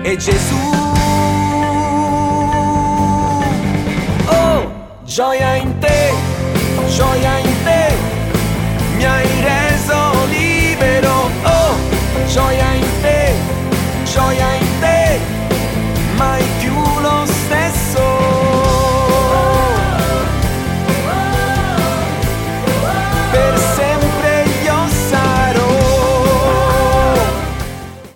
è Gesù. Oh, gioia in te, mi hai reso libero. Oh, gioia in te, m'hai